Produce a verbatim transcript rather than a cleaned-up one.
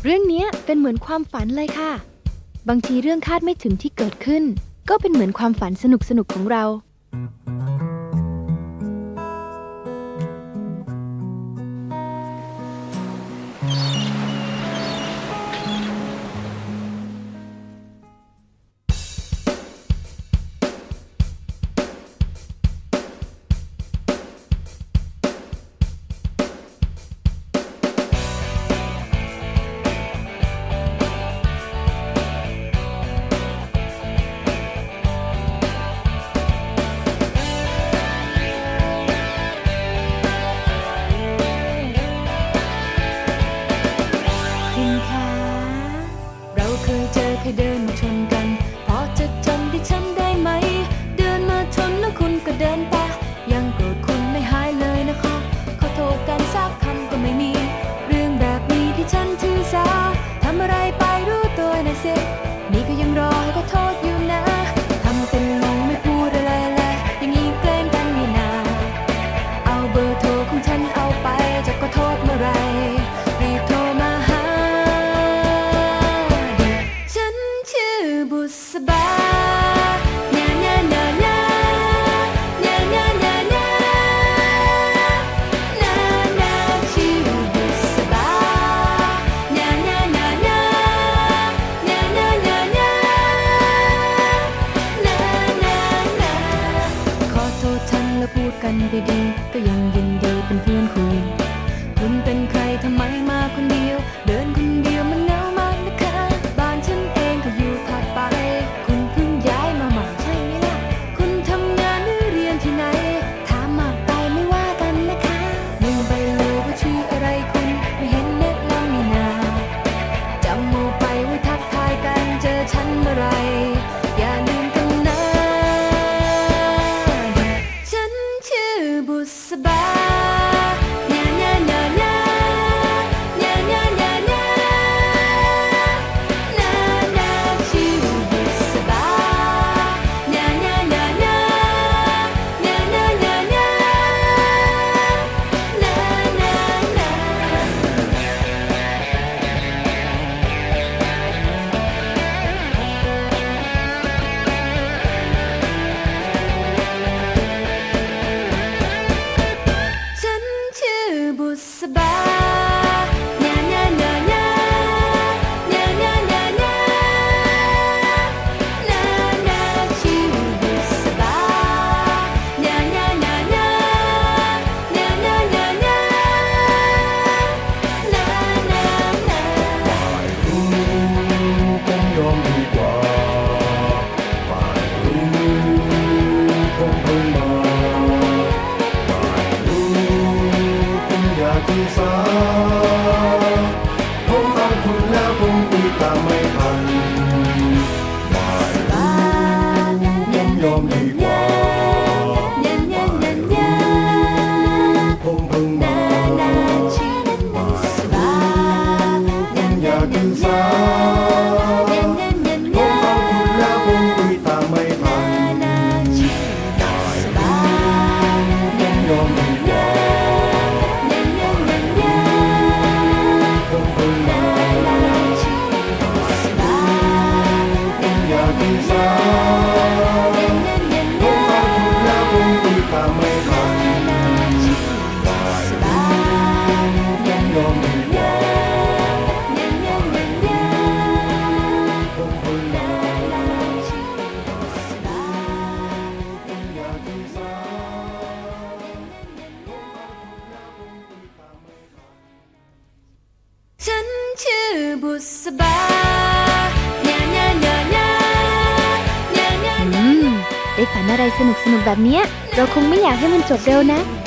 เรื่องนี้เป็นเหมือนความฝันเลยค่ะบางทีเรื่องคาดไม่ถึงที่เกิดขึ้นก็เป็นเหมือนความฝันสนุกๆของเราเคยเดินมาชนกันพอจะจำที่ฉันได้ไหมเดินมาชนแล้วคุณก็เดินไปยังโกรธคุณไม่หายเลยนะคะขอโทษกันสักคำก็ไม่มีเรื่องแบบนี้ที่ฉันถือสาทำอะไรไปรู้ตัวนะเสียนี่ก็ยังรอให้ขอโทษอยู่นะทำเป็นลงไม่พูดอะไรเลยอย่างนี้แกล้งกันนี่นาเอาเบอร์โทรของฉันเอาไปจะขอโทษเมื่อไรรีบโทรมาหาบุษบาญาญาญาญาญาญาญาญาญาญาชื่อบุษบาญาญาญาญาญาญาญาญาญาญาญาขอโทษฉันแล้วพูดกันดีๆก็ยังยินดีเป็นเพื่อนคุยคุณเป็นใครทำไมมาคนเดียวเดินคนเดียวมันเหงามากนะคะบ้านฉันเองก็อยู่ถัดไปคุณเพิ่งย้ายมาใหม่ใช่ไหมล่ะคุณทำงานหรือเรียนที่ไหนถามมากไปไม่ว่ากันนะคะลืมไปเลยว่าชื่ออะไรคุณไม่เห็นแนะนำนี่นาจำเอาไปไว้ทักทายกันเจอฉันเมื่อไรอย่าลืมกันนะฉันชื่อบุษบาบุษบาญาญาญาญาญาญาญาญาญาญาชื่อบุษบาญาญาญาญาญาญาญาญาญาญาญาไม่รู้ผมยอมดีกว่าไม่รู้ผมเพิ่งมาที่สาผมฟังคุณแล้วผมคุยตามไม่ทันไม่รู้ผมยอมดีกว่าผมเพิ่งมาไม่รู้ผมอยากที่สาผมฟังคุณแล้วผมคุยตามไม่ทันไม่รู้ผมยอมดีกว่าฉันชื่อบุษบาญาญาญาญาญาญาอืมได้ฝันอะไรสนุกๆแบบเนี้ยเราคงไม่อยากให้มันจบเร็วนะ